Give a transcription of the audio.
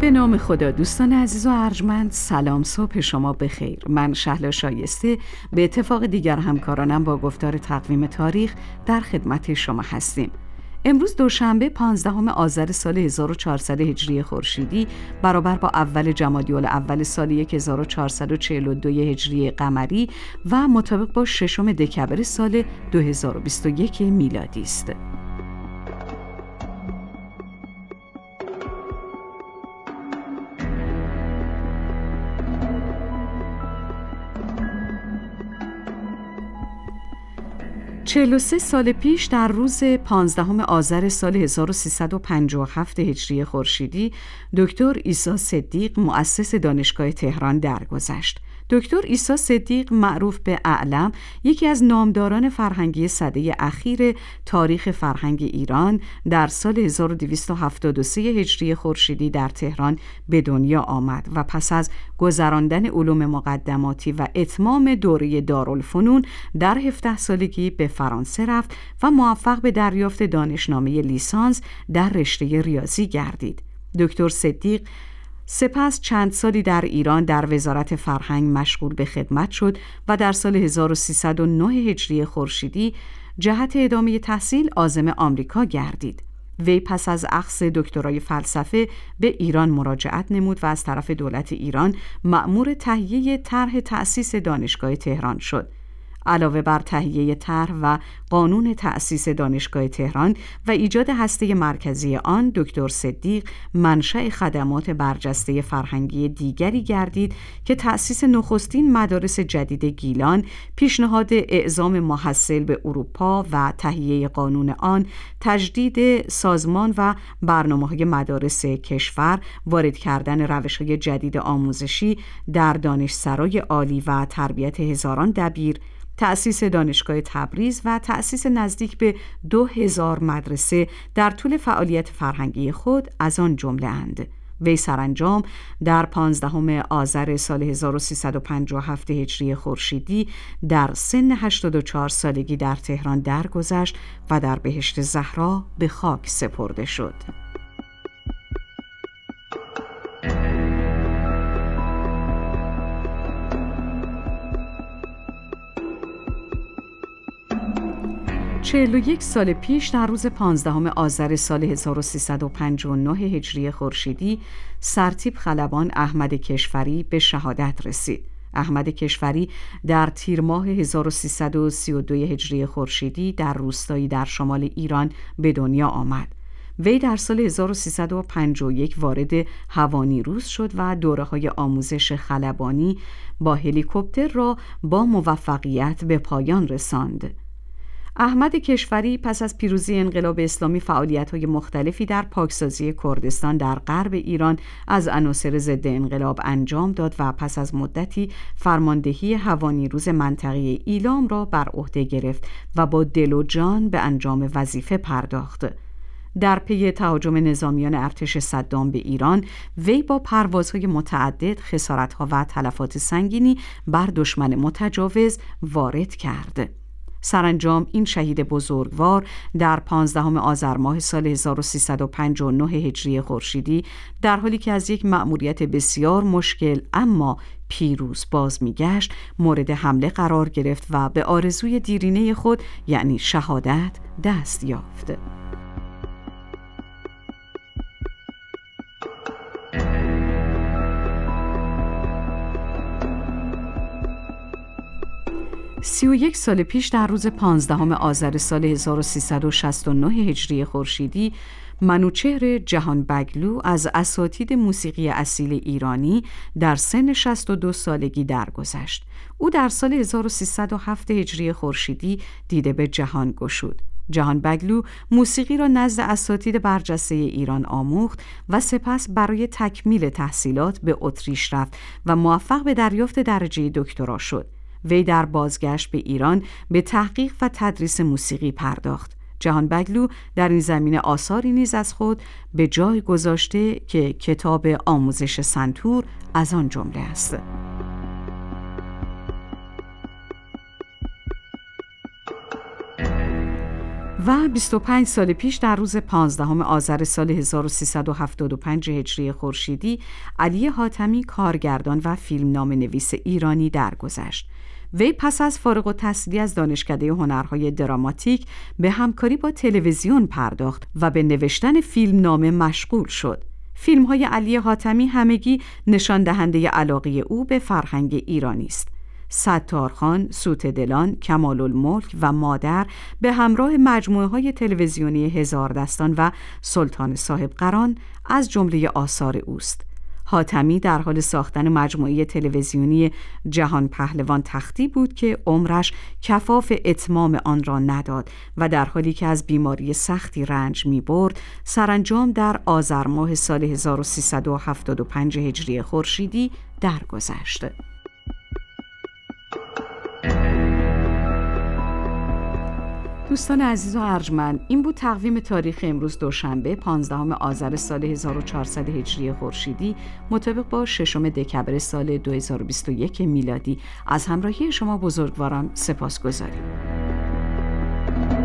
به نام خدا. دوستان عزیز و ارجمند، سلام، صبح شما بخیر. من شهلا شایسته به اتفاق دیگر همکارانم با گفتار تقویم تاریخ در خدمت شما هستیم. امروز دوشنبه 15 آذر سال 1400 هجری خورشیدی برابر با اول جمادی الاول سال 1442 هجری قمری و مطابق با 6 دکبر سال 2021 میلادی است. چهل و 3 سال پیش در روز 15 آذر سال 1357 هجری خورشیدی دکتر عیسی صدیق مؤسس دانشگاه تهران درگذشت. دکتر عیسی صدیق معروف به اعلم، یکی از نامداران فرهنگی سده اخیر تاریخ فرهنگ ایران، در سال 1273 هجری خورشیدی در تهران به دنیا آمد و پس از گذراندن علوم مقدماتی و اتمام دوره دارالفنون در 17 سالگی به فرانسه رفت و موفق به دریافت دانشنامه لیسانس در رشته ریاضی گردید. دکتر صدیق سپس چند سالی در ایران در وزارت فرهنگ مشغول به خدمت شد و در سال 1309 هجری خورشیدی جهت ادامه تحصیل عازم آمریکا گردید. وی پس از اخذ دکترای فلسفه به ایران مراجعت نمود و از طرف دولت ایران مأمور تهیه طرح تأسیس دانشگاه تهران شد. علاوه بر تهیه طرح و قانون تأسیس دانشگاه تهران و ایجاد هسته مرکزی آن، دکتر صدیق منشأ خدمات برجسته فرهنگی دیگری گردید که تأسیس نخستین مدارس جدید گیلان، پیشنهاد اعزام محصل به اروپا و تهیه قانون آن، تجدید سازمان و برنامه‌های مدارس کشور، وارد کردن روش‌های جدید آموزشی در دانشسرای عالی و تربیت هزاران دبیر، تأسیس دانشگاه تبریز و تأسیس نزدیک به 2000 مدرسه در طول فعالیت فرهنگی خود از آن جمله اند. وی سرانجام در 15 آذر سال 1357 هجری خورشیدی در سن 84 سالگی در تهران درگذشت و در بهشت زهرا به خاک سپرده شد. 41 سال پیش در روز 15 آذر سال 1359 هجری خورشیدی سرتیپ خلبان احمد کشوری به شهادت رسید. احمد کشوری در تیر ماه 1332 هجری خورشیدی در روستایی در شمال ایران به دنیا آمد. وی در سال 1351 وارد هوانیروز شد و دوره‌های آموزش خلبانی با هلیکوپتر را با موفقیت به پایان رساند. احمد کشوری پس از پیروزی انقلاب اسلامی فعالیت‌های مختلفی در پاکسازی کردستان در غرب ایران از عناصر ضد انقلاب انجام داد و پس از مدتی فرماندهی هوانیروز منطقه ایلام را بر عهده گرفت و با دل و جان به انجام وظیفه پرداخت. در پی تهاجم نظامیان ارتش صدام به ایران، وی با پروازهای متعدد خسارت‌ها و تلفات سنگینی بر دشمن متجاوز وارد کرد. سرانجام این شهید بزرگوار در 15 آذر ماه سال 1359 هجری خورشیدی در حالی که از یک مأموریت بسیار مشکل اما پیروز باز میگشت، مورد حمله قرار گرفت و به آرزوی دیرینه خود یعنی شهادت دست یافت. سی و یک سال پیش در روز 15 آذر سال 1369 هجری خورشیدی منوچهر جهانبگلو از اساتید موسیقی اصیل ایرانی در سن 62 سالگی درگذشت. او در سال 1307 هجری خورشیدی دیده به جهان گشود. جهانبگلو موسیقی را نزد اساتید برجسته ایران آموخت و سپس برای تکمیل تحصیلات به اتریش رفت و موفق به دریافت درجه دکترا شد. وی در بازگشت به ایران به تحقیق و تدریس موسیقی پرداخت. جهانبگلو در این زمینه آثاری نیز از خود به جای گذاشته که کتاب آموزش سنتور از آن جمله است. و 25 سال پیش در روز 15 آذر سال 1375 هجری خورشیدی علی حاتمی کارگردان و فیلمنامه نویس ایرانی درگذشت. وی پس از فارغ التحصیلی از دانشکده هنرهای دراماتیک به همکاری با تلویزیون پرداخت و به نوشتن فیلمنامه مشغول شد. فیلم‌های علی حاتمی همگی نشان دهنده علاقه او به فرهنگ ایرانی است. ستارخان، سوت دلان، کمال الملک و مادر به همراه مجموعه‌های تلویزیونی هزاردستان و سلطان صاحب قران از جمله آثار اوست. حاتمی در حال ساختن مجموعه تلویزیونی جهان پهلوان تختی بود که عمرش کفاف اتمام آن را نداد و در حالی که از بیماری سختی رنج می برد، سرانجام در آذر ماه سال 1375 هجری خورشیدی درگذشت. دوستان عزیز و ارجمند، این بود تقویم تاریخ امروز دوشنبه 15 آذر سال 1400 هجری خورشیدی مطابق با 6 دکبر سال 2021 میلادی. از همراهی شما بزرگواران سپاسگزاریم.